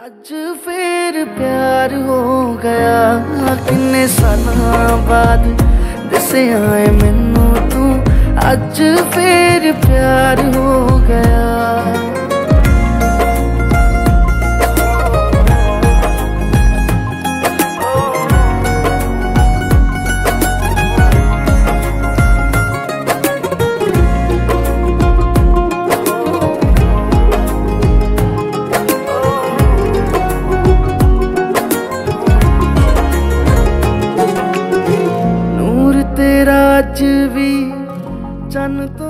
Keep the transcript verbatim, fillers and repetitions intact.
अज फिर प्यार हो गया किन्ने सालां बाद दसिया है मैनू तू। अज फिर प्यार हो गया। तेरा अज भी चन तो